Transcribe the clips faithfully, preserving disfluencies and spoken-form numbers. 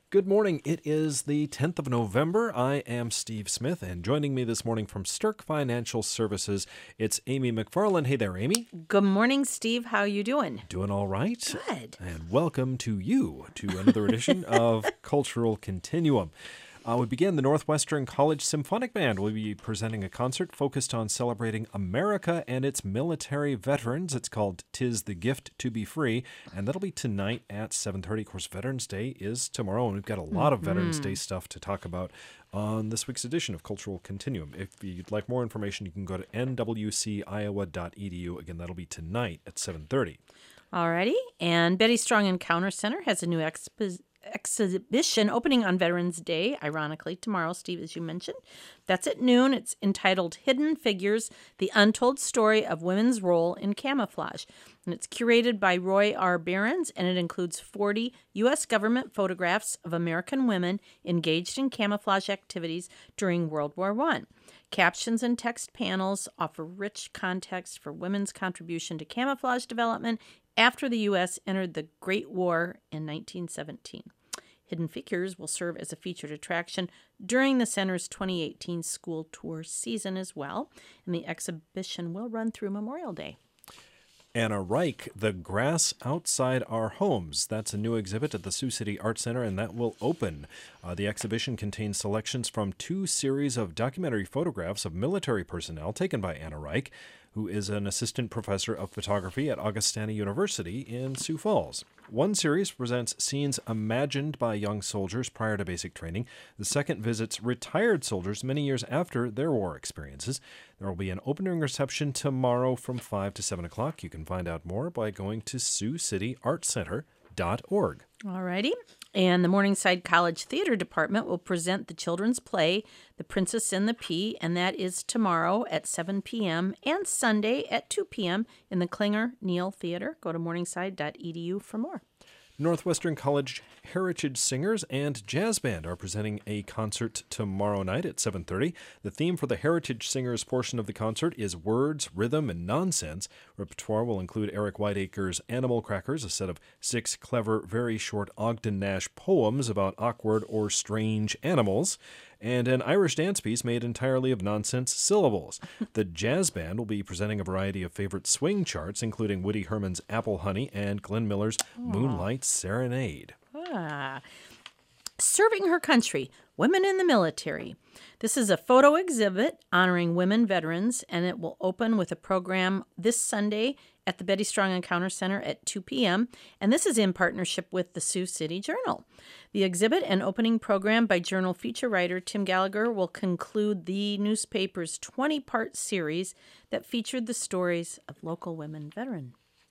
Good morning. It is the tenth of November. I am Steve Smith, and joining me this morning from Stirk Financial Services, it's Amy McFarland. Hey there, Amy. Good morning, Steve. How you doing? Doing all right? Good. And welcome to you to another edition of Cultural Continuum. Uh, we begin the Northwestern College Symphonic Band will be presenting a concert focused on celebrating America and its military veterans. It's called "'Tis the Gift to Be Free," and that'll be tonight at seven thirty. Of course, Veterans Day is tomorrow, and we've got a lot of Veterans Day stuff to talk about on this week's edition of Cultural Continuum. If you'd like more information, you can go to n w c iowa dot e d u. Again, that'll be tonight at seven thirty. Alrighty. And Betty Strong Encounter Center has a new expo- exhibition opening on Veterans Day, ironically, tomorrow, Steve, as you mentioned. That's at noon. It's entitled Hidden Figures, The Untold Story of Women's Role in Camouflage. And it's curated by Roy R. Behrens, and it includes forty U S government photographs of American women engaged in camouflage activities during World War One. Captions and text panels offer rich context for women's contribution to camouflage development after the U S entered the Great War in nineteen seventeen. Hidden Figures will serve as a featured attraction during the center's twenty eighteen school tour season as well, and the exhibition will run through Memorial Day. Anna Reich, The Grass Outside Our Homes. That's a new exhibit at the Sioux City Art Center, and that will open. Uh, the exhibition contains selections from two series of documentary photographs of military personnel taken by Anna Reich, who is an assistant professor of photography at Augustana University in Sioux Falls. One series presents scenes imagined by young soldiers prior to basic training. The second visits retired soldiers many years after their war experiences. There will be an opening reception tomorrow from five to seven o'clock. You can find out more by going to sioux city art center dot org. Alrighty. And the Morningside College Theater Department will present the children's play, The Princess and the Pea, and that is tomorrow at seven p.m. and Sunday at two p.m. in the Klinger Neal Theater. Go to morningside dot e d u for more. Northwestern College Heritage Singers and Jazz Band are presenting a concert tomorrow night at seven thirty. The theme for the Heritage Singers portion of the concert is Words, Rhythm, and Nonsense. Repertoire will include Eric Whiteacre's Animal Crackers, a set of six clever, very short Ogden Nash poems about awkward or strange animals, and an Irish dance piece made entirely of nonsense syllables. The Jazz Band will be presenting a variety of favorite swing charts, including Woody Herman's Apple Honey and Glenn Miller's Moonlight Serenade. Ah. Serving Her Country, Women in the Military. This is a photo exhibit honoring women veterans, and it will open with a program this Sunday at the Betty Strong Encounter Center at two p.m., and this is in partnership with the Sioux City Journal. The exhibit and opening program by Journal feature writer Tim Gallagher will conclude the newspaper's twenty-part series that featured the stories of local women veterans.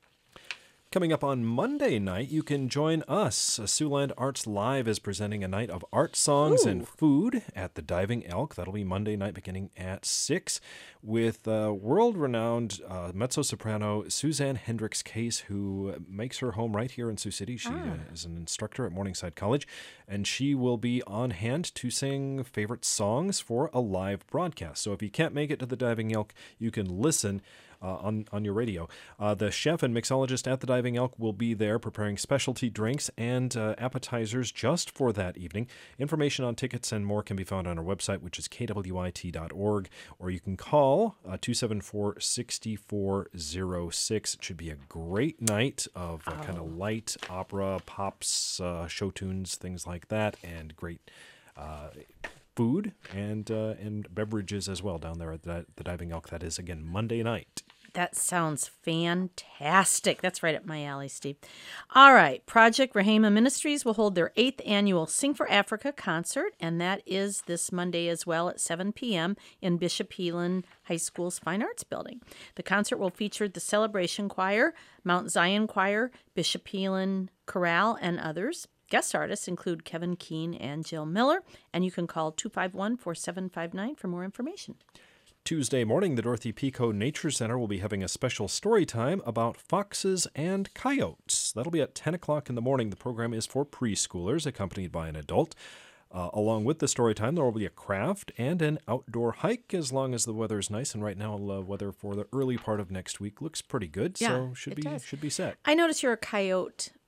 Coming up on Monday night, you can join us. Siouxland Arts Live is presenting a night of art, songs, Ooh. and food at the Diving Elk. That'll be Monday night beginning at six with uh, world-renowned uh, mezzo-soprano Suzanne Hendricks Case, who makes her home right here in Sioux City. She Ah. uh, is an instructor at Morningside College, and she will be on hand to sing favorite songs for a live broadcast. So if you can't make it to the Diving Elk, you can listen Uh, on, on your radio. Uh, the chef and mixologist at the Diving Elk will be there preparing specialty drinks and uh, appetizers just for that evening. Information on tickets and more can be found on our website, which is k w i t dot org, or you can call uh, two seven four, six four zero six. It should be a great night of uh, oh. kind of light opera, pops, uh, show tunes, things like that, and great uh, food and uh, and beverages as well down there at the, the Diving Elk. That is, again, Monday night. That sounds fantastic. That's right up my alley, Steve. All right. Project Rahema Ministries will hold their eighth annual Sing for Africa concert, and that is this Monday as well at seven p.m. in Bishop Heelan High School's Fine Arts Building. The concert will feature the Celebration Choir, Mount Zion Choir, Bishop Heelan Chorale, and others. Guest artists include Kevin Keene and Jill Miller, and you can call two five one, four seven five nine for more information. Tuesday morning, the Dorothy Pico Nature Center will be having a special story time about foxes and coyotes. That'll be at ten o'clock in the morning. The program is for preschoolers, accompanied by an adult. Uh, along with the story time, there will be a craft and an outdoor hike as long as the weather is nice. And right now, the weather for the early part of next week looks pretty good, Yeah, so should it be does. should be set. I notice you're a coyote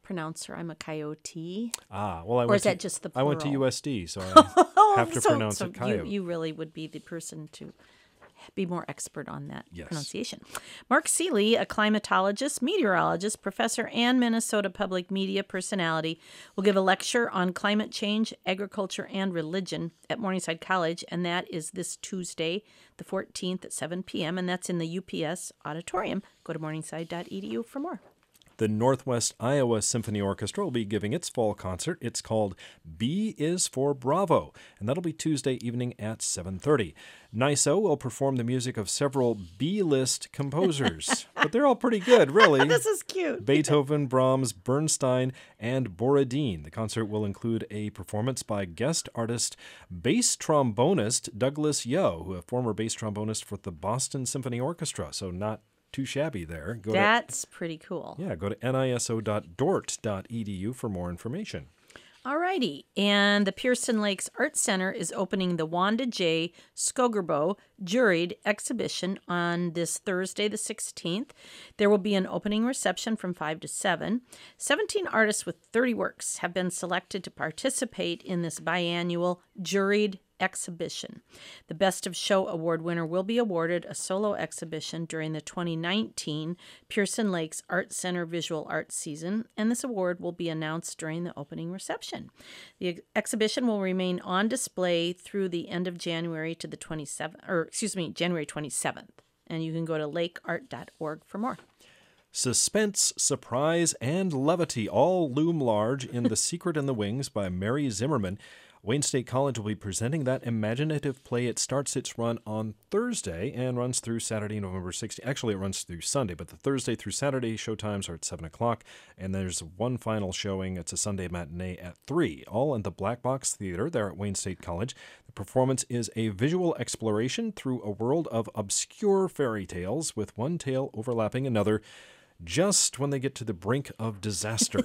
pronouncer. I'm a coyote. Ah, well, I Or went is to, that just the I went to plural? U S D, so I have to so, pronounce so it coyote. You, you really would be the person to be more expert on that Yes. pronunciation. Mark Seeley, a climatologist, meteorologist, professor, and Minnesota public media personality, will give a lecture on climate change, agriculture, and religion at Morningside College, and that is this Tuesday, the fourteenth at seven p.m., and that's in the U P S auditorium. Go to morningside dot e d u for more. The Northwest Iowa Symphony Orchestra will be giving its fall concert. It's called B is for Bravo, and that'll be Tuesday evening at seven thirty. N I S O will perform the music of several B-list composers, but they're all pretty good, really. This is cute. Beethoven, Brahms, Bernstein, and Borodin. The concert will include a performance by guest artist, bass trombonist Douglas Yo, a former bass trombonist for the Boston Symphony Orchestra, so not too shabby there. Go That's pretty cool. to, yeah, go to N I S O dot dort dot e d u for more information. Alrighty, and the Pearson Lakes Art Center is opening the Wanda J. Skogerbo Juried exhibition on this Thursday, the sixteenth. There will be an opening reception from five to seven. seventeen artists with thirty works have been selected to participate in this biannual Juried exhibition. The Best of Show Award winner will be awarded a solo exhibition during the twenty nineteen Pearson Lakes Art Center Visual Arts season, and this award will be announced during the opening reception. The ex- exhibition will remain on display through the end of January to the twenty-seventh, or excuse me, January twenty-seventh, and you can go to lake art dot org for more. Suspense, surprise, and levity all loom large in The Secret in the Wings by Mary Zimmerman. Wayne State College will be presenting that imaginative play. It starts its run on Thursday and runs through Saturday, November sixteenth. Actually, it runs through Sunday, but the Thursday through Saturday showtimes are at seven o'clock, and there's one final showing. It's a Sunday matinee at three, all in the Black Box Theater there at Wayne State College. The performance is a visual exploration through a world of obscure fairy tales, with one tale overlapping another, just when they get to the brink of disaster.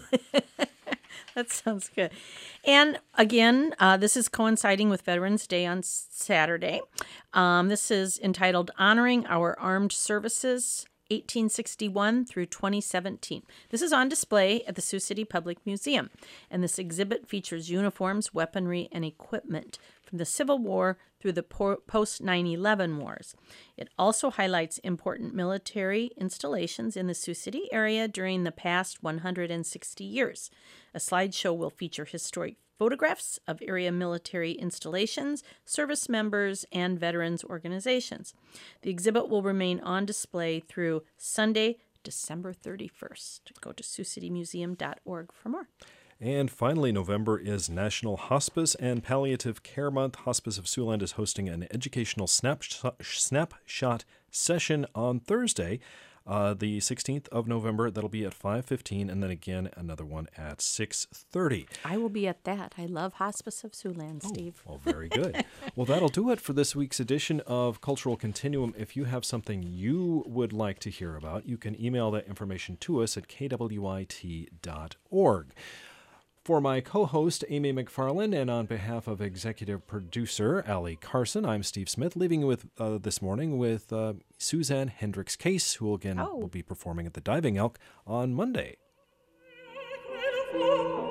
That sounds good. And again, uh, this is coinciding with Veterans Day on Saturday. Um, this is entitled Honoring Our Armed Services, eighteen sixty-one through twenty seventeen. This is on display at the Sioux City Public Museum, and this exhibit features uniforms, weaponry, and equipment from the Civil War through the post nine eleven wars. It also highlights important military installations in the Sioux City area during the past one hundred sixty years. A slideshow will feature historic photographs of area military installations, service members, and veterans organizations. The exhibit will remain on display through Sunday, December thirty-first. Go to sioux city museum dot org for more. And finally, November is National Hospice and Palliative Care Month. Hospice of Siouxland is hosting an educational snapshot, snapshot session on Thursday, uh, the sixteenth of November. That'll be at five fifteen, and then again another one at six thirty. I will be at that. I love Hospice of Siouxland, Steve. Oh, well, very good. Well, that'll do it for this week's edition of Cultural Continuum. If you have something you would like to hear about, you can email that information to us at k w i t dot org. For my co-host, Amy McFarland, and on behalf of executive producer Allie Carson, I'm Steve Smith, leaving you with uh, this morning with uh, Suzanne Hendricks Case, who again Oh. will be performing at the Diving Elk on Monday.